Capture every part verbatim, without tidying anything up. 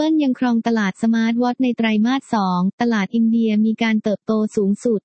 Apple ยังครองตลาดสมาร์ทวอทช์ในไตรมาส สอง ตลาดอินเดียมีการเติบโตสูงสุด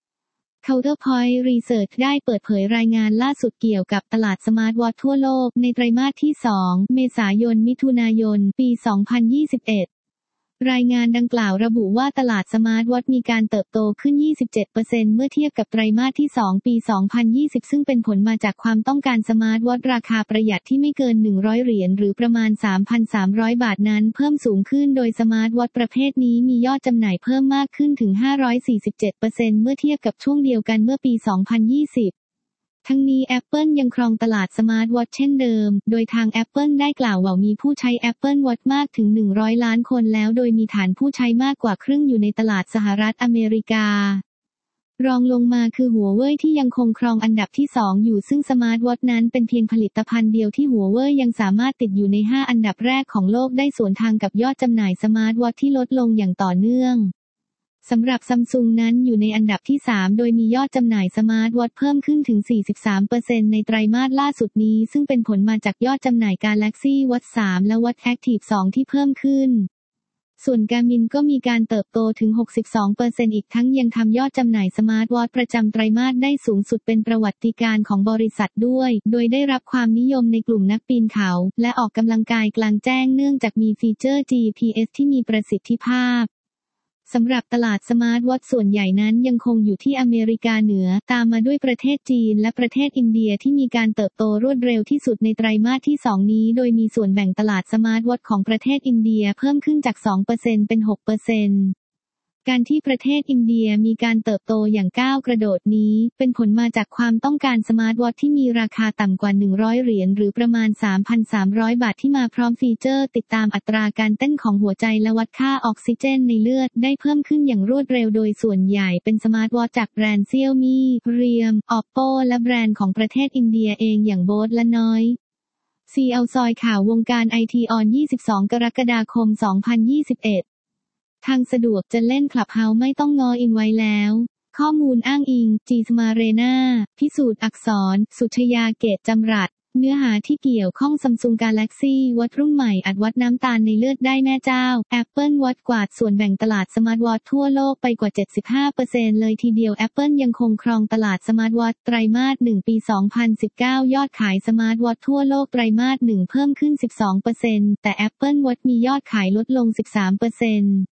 Counterpoint Research ได้เปิดเผยรายงานล่าสุดเกี่ยวกับตลาดสมาร์ทวอทช์ทั่วโลกในไตรมาสที่ สอง เมษายน มิถุนายน ปี สองพันยี่สิบเอ็ดรายงานดังกล่าวระบุว่าตลาดสมาร์ทวอทช์มีการเติบโตขึ้น ยี่สิบเจ็ดเปอร์เซ็นต์ เมื่อเทียบกับไตรมาสที่ สอง ปี สองพันยี่สิบ ซึ่งเป็นผลมาจากความต้องการสมาร์ทวอทช์ราคาประหยัดที่ไม่เกิน หนึ่งร้อย เหรียญหรือประมาณ สามพันสามร้อย บาทนั้นเพิ่มสูงขึ้นโดยสมาร์ทวอทช์ประเภทนี้มียอดจำหน่ายเพิ่มมากขึ้นถึง ห้าร้อยสี่สิบเจ็ดเปอร์เซ็นต์ เมื่อเทียบกับช่วงเดียวกันเมื่อปี สองพันยี่สิบทั้งนี้ Apple ยังครองตลาดสมาร์ทวอทช์เช่นเดิมโดยทาง Apple ได้กล่าวว่ามีผู้ใช้ Apple Watch มากถึง หนึ่งร้อย ล้านคนแล้วโดยมีฐานผู้ใช้มากกว่าครึ่งอยู่ในตลาดสหรัฐอเมริการองลงมาคือหัวเว่ยที่ยังคงครองอันดับที่ สอง อยู่ซึ่งสมาร์ทวอทช์นั้นเป็นเพียงผลิตภัณฑ์เดียวที่หัวเว่ยยังสามารถติดอยู่ใน ห้า อันดับแรกของโลกได้สวนทางกับยอดจำหน่ายสมาร์ทวอทช์ที่ลดลงอย่างต่อเนื่องสำหรับ Samsung นั้นอยู่ในอันดับที่ สาม โดยมียอดจำหน่ายสมาร์ทวอทช์เพิ่มขึ้นถึง สี่สิบสามเปอร์เซ็นต์ ในไตรมาสล่าสุดนี้ซึ่งเป็นผลมาจากยอดจำหน่าย Galaxy Watch สาม และ Watch Active สอง ที่เพิ่มขึ้นส่วน Garmin ก็มีการเติบโตถึง หกสิบสองเปอร์เซ็นต์ อีกทั้งยังทำยอดจำหน่ายสมาร์ทวอทช์ประจำไตรมาสได้สูงสุดเป็นประวัติการณ์ของบริษัทด้วยโดยได้รับความนิยมในกลุ่มนักปีนเขาและออกกำลังกายกลางแจ้งเนื่องจากมีฟีเจอร์ จี พี เอส ที่มีประสิทธิภาพสำหรับตลาดสมาร์ทวอทช์ส่วนใหญ่นั้นยังคงอยู่ที่อเมริกาเหนือตามมาด้วยประเทศจีนและประเทศอินเดียที่มีการเติบโตรวดเร็วที่สุดในไตรมาสที่ สอง นี้โดยมีส่วนแบ่งตลาดสมาร์ทวอทช์ของประเทศอินเดียเพิ่มขึ้นจาก สองเปอร์เซ็นต์ เป็น หกเปอร์เซ็นต์การที่ประเทศอินเดียมีการเติบโตอย่างก้าวกระโดดนี้เป็นผลมาจากความต้องการสมาร์ทวอทช์ที่มีราคาต่ำกว่า หนึ่งร้อย เหรียญหรือประมาณ สามพันสามร้อย บาทที่มาพร้อมฟีเจอร์ติดตามอัตราการเต้นของหัวใจและวัดค่าออกซิเจนในเลือดได้เพิ่มขึ้นอย่างรวดเร็วโดยส่วนใหญ่เป็นสมาร์ทวอทช์จากแบรนด์ Xiaomi, Realme, Oppo และแบรนด์ของประเทศอินเดียเองอย่าง Bose และ Noise ซี แอล ซอยข่าววงการไอทีออน ยี่สิบสอง กรกฎาคม สองพันยี่สิบเอ็ดทางสะดวกจะเล่นคลับเฮาส์ไม่ต้องงออินไว้แล้วข้อมูลอ้างอิง จี สมาเรนา พิสูจน์อักษร สุชยาเกตจำรัดเนื้อหาที่เกี่ยวข้อง Samsung Galaxy Watch รุ่นใหม่อัดวัดน้ำตาลในเลือดได้แม่เจ้า Apple Watch กวาดส่วนแบ่งตลาดสมาร์ทวอทช์ทั่วโลกไปกว่า เจ็ดสิบห้าเปอร์เซ็นต์ เลยทีเดียว Apple ยังคงครองตลาดสมาร์ทวอทช์ไตรมาส หนึ่ง ปี สองพันสิบเก้ายอดขายสมาร์ทวอทช์ทั่วโลกไตรมาส หนึ่ง เพิ่มขึ้น สิบสองเปอร์เซ็นต์ แต่ Apple Watch มียอดขายลดลง สิบสามเปอร์เซ็นต์